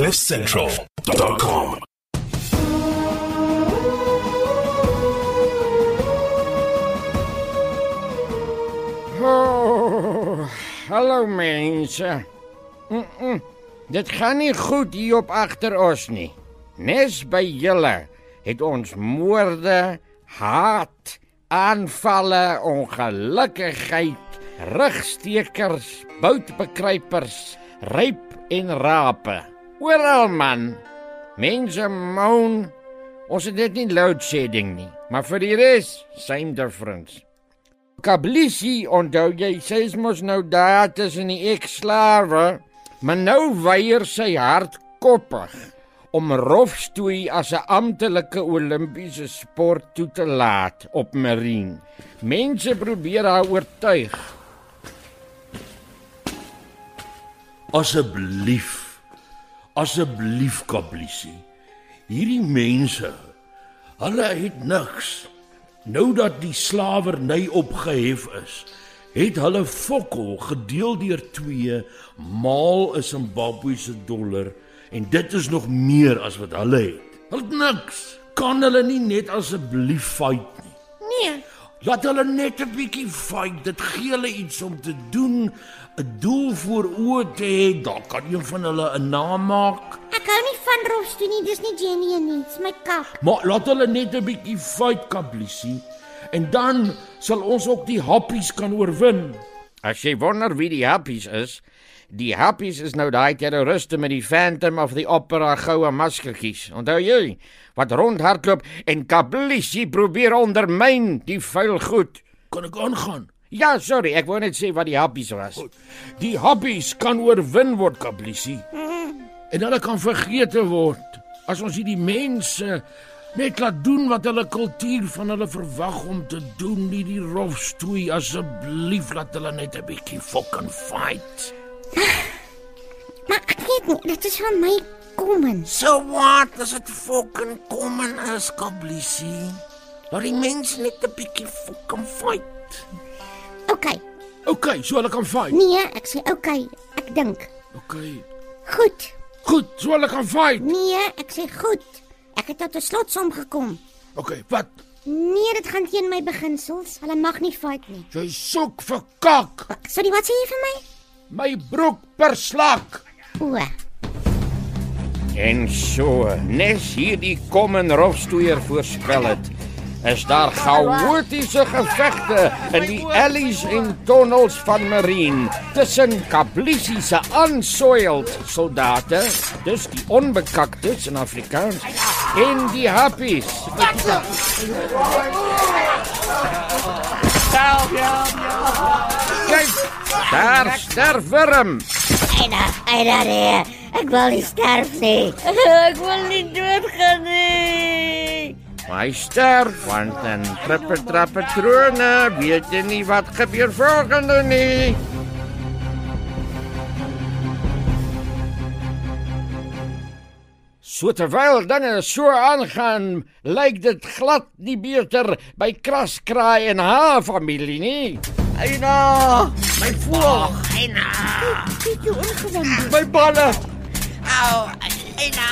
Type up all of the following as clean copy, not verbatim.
CliffCentral.com. Oh, hallo mense. Dit gaan nie goed hier op agter ons nie. Nes by julle het ons moorde, haat, aanvalle, ongelukkigheid, rugstekers, boutbekruipers, ryp en rape. Oral man. Mense moan. Ons het dit nie load-shedding nie, maar vir die res, same difference. Kablisi, onthou jy, sy is mos nou daar tussen die ex-slawe, maar nou weier sy hardkoppig om rofstoei as 'n amptelike Olimpiese sport toe te laat op Marine. Mense probeer haar oortuig. Asseblief Kablisi. Hierdie mense, hulle het niks. Nou dat die slawerny opgehef is, het hulle fokol gedeel deur 2 maal 'n Zimbabwese dollar en dit is nog meer as wat hulle het. Hulle het niks. Kan hulle nie net asseblief fight nie? Nee. Laat hulle net 'n bietjie fight. Dit gee hulle iets om te doen, 'n doel voor oë te hê. Dan kan een van hulle 'n naam maak. Ek hou nie van rofstoe nie, dis nie Jenny en nie, dis my kak. Maar laat hulle net 'n bietjie fight, Kablisi. En dan sal ons ook die happies kan oorwin. As jy wonder wie die happies is, die happies is nou daai terroriste met die Phantom of the Opera goue maskertjies. Onthou jy, wat rondhardloop en Kablisi probeer ondermyn die vuil goed. Kan ek aangaan? Ja, sorry, ek wou net sê wat die happies was. Goed. Die happies kan oorwin word, Kablisi. En hulle kan vergete word as ons hierdie mense net laat doen wat hulle kultuur van hulle verwag om te doen, nie die rofstoei. Asseblief laat hulle net 'n bietjie fucking fight. Maar ek weet nie, dit is van my common. So wat as dit fucking common is, Kablisi? Laat die mense net 'n bietjie fucking fight. Okay, So hulle kan fight. nee, ek sê okay, ek dink. Okay. Goed, So hulle kan fight. nee, ek sê goed. Ek het tot 'n slotsom gekom. Okay, wat? Nee, dit gaan teen my beginsels. Hulle mag nie fight nie. Jy soek vir kak. Sorry, wat sê jy vir my? My broek per slak. O, En so, nes hierdie common rofstoeier voorspel het, is daar chaotiese gevegte in die alleys en tunnels van Marine tussen Kablisi se unsoiled soldate, dus die onbekaktes in Afrikaans, en die happies. Kyk, daar sterf Wurm. Eina nee, ek wil nie sterf nie. Ek wil nie doodgaan nie. Maar hy sterf, want in trappe trone weet jy nie wat gebeur volgende nie. So terwyl dinge so aangaan, lyk dit glad nie beter by Kraskraai en haar familie nie. Eina, my voel. Eina. Ek is ongewonde. My balle. Au, Eina.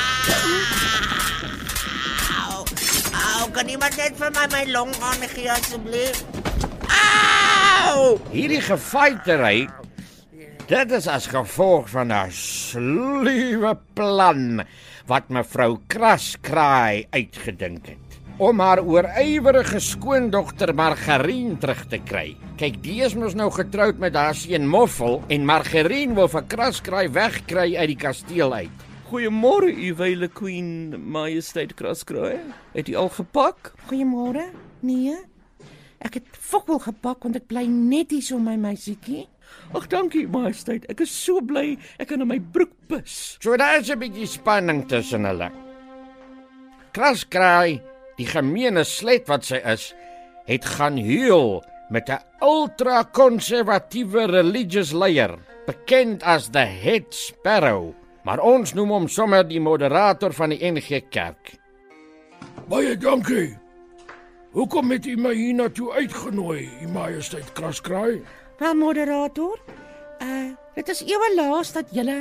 Au, kan iemand net vir my long aangee asseblief? Au! Hierdie gefightery, dit is as gevolg van 'n sluwe plan wat mevrou Kraskraai uitgedink het om haar oorywerige skoondogter Margarine terug te kry. Kyk, die is mos nou getroud met haar seun Moffel en Margarine wil vir Kraskraai wegkry uit die kasteel uit. Goeiemôre, u wyle Queen Majesteit Kraskraai. Het u al gepak? Goeiemôre. Nee. Ek het fokol gepak want ek bly net hier so my meisietjie. Ag, dankie Majesteit. Ek is so bly ek kan in my broek pis. So daar is 'n bietjie spanning tussen hulle. Kraskraai, die gemeene slet wat sy is, het gaan huil met 'n ultra-konservatiewe religious leier, bekend as the Head Sparrow, maar ons noem hom sommer die moderator van die NG Kerk. Baie dankie. Hoekom het u my hiernatoe uitgenooi, u Majesteit Kraskraai? Wel moderator, dit is ewe laas dat julle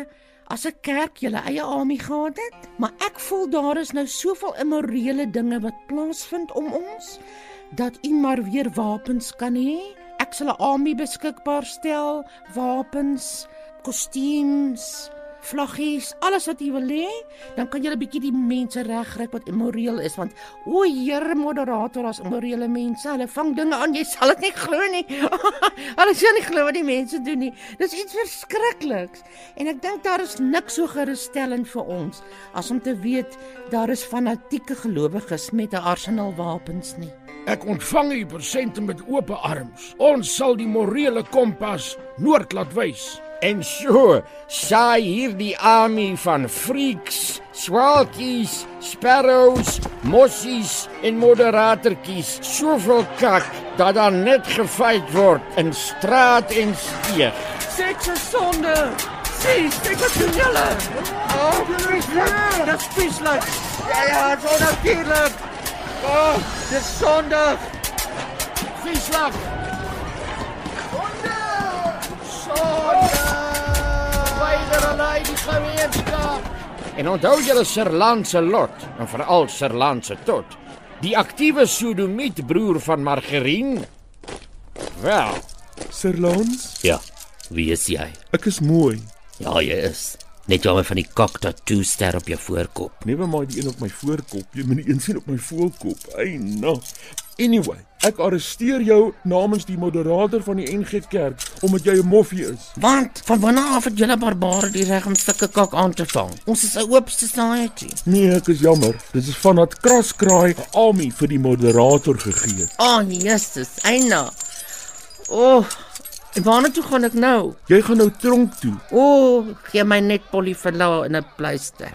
as 'n kerk julle eie army gehad het, maar ek voel daar is nou soveel immorele dinge wat plaasvind om ons, dat u maar weer wapens kan hê. Ek sal 'n army beskikbaar stel, wapens, kostuums, vlaggies, alles wat jy wil hê, dan kan jy 'n bietjie die mense regkry wat immoreel is, want o, Here moderator, as immorele mense, hulle vang dinge aan, jy sal dit nie glo nie. Hulle sal nie glo wat die mense doen nie. Dis iets verskrikliks. En ek dink daar is niks so gerusstellend vir ons as om te weet daar is fanatieke gelowiges met 'n arsenaal wapens nie. Ek ontvang u persente met oop arms. Ons sal die morele kompas noord laat wys. En so saai hierdie army van freaks, swaalkies, sparrows, mossies en moderatorkies soveel kak dat daar net gefight word in straat en steeg. Seks is sonde. Steek wat doen julle? Dis vieslik. Ja, so natuurlijk. Dis sondig. Vieslig. En onthou julle Serlan se lot, en veral Serlan se tot. Die aktiewe sodomiet broer van Margarine. Wel, Serlans, Ja, wie is jy? ek is mooi. Ja, jy is. Net jammer van die kak tattoo ster op jou voorkop. Never mind die een op my voorkop, jy moet die een sien op my voorkop. Ai, nou. Anyway, ek arresteer jou namens die moderator van die NG Kerk, omdat jy 'n moffie is. Want, van wanneer af het julle barbare die reg om sulke kak aan te vang? Ons is 'n oop society. Nee, ek is jammer. Dit is van dat Kraskraai 'n army vir die moderator gegee. Jesus, eina. En waarna toe gaan ek nou? Jy gaan nou tronk toe. Gee my net polyfenol en 'n pleister.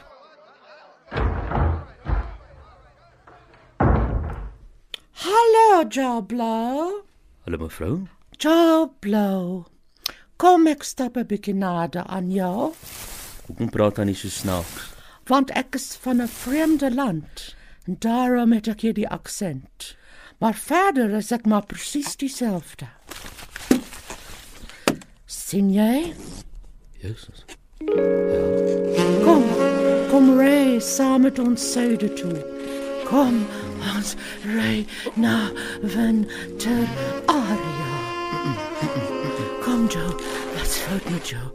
Hallo, Jablo. Hallo mevrou. Jablo. Kom ek stap 'n bietjie nader aan jou, Hoekom praat hy nie so snaaks? want ek is van 'n vreemde land en daarom het ek hier die aksent. Maar verder is ek maar presies dieselfde. Sien jy? Jesus. Kom ry saam met ons suide toe. Kom, ons ry na Winter Aria. Kom Joe, let's vote met Joe.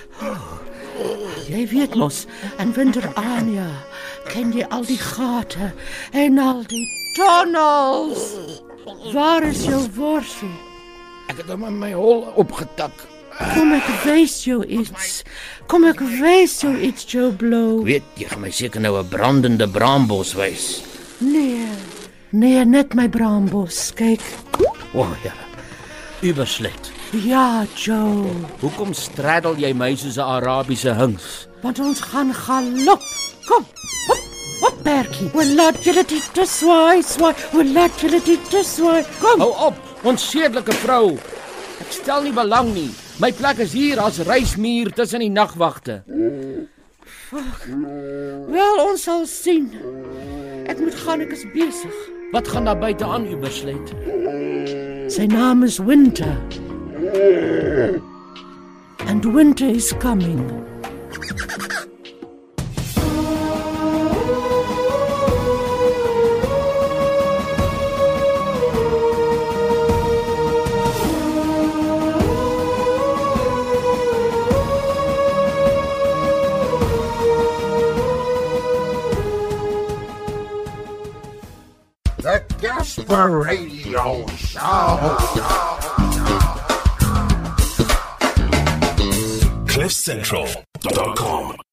Jy weet mos, in Winter Aria ken jy al die gate en al die tunnels. Waar is jou worsie? ek het hom in my hol opgetak. Kom ek wys jou iets. Joe Blow. Weet, jy gaan my seker nou 'n brandende braambos wys. Nee, net my braambos. Kyk. Ja. Überslet. Ja, Joe. Hoekom straddel jy my soos 'n Arabiese hings? Want ons gaan galop. Kom. Hop, Berkie. We'll laat julle dit te swaai. Kom. Hou op, ons sedelike vrou. Ek stel nie belang nie. My plek is hier as reismuur tussen die nagwagte. Wel, ons sal sien. Ek moet gaan, ek is besig. Wat gaan daar buite aan Überslet? Sy naam is Winter. And winter is coming. The Gasper Radio Show. CliffCentral.com